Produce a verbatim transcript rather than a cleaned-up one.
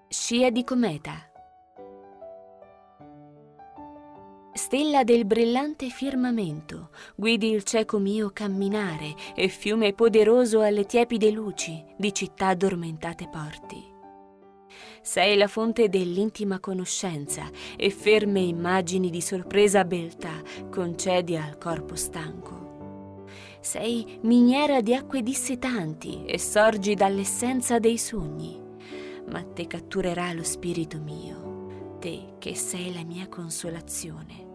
Scia di cometa. Stella del brillante firmamento, guidi il cieco mio camminare e fiume poderoso alle tiepide luci di città addormentate porti. Sei la fonte dell'intima conoscenza e ferme immagini di sorpresa beltà concedi al corpo stanco. Sei miniera di acque dissetanti e sorgi dall'essenza dei sogni, ma te catturerà lo spirito mio, te che sei la mia consolazione.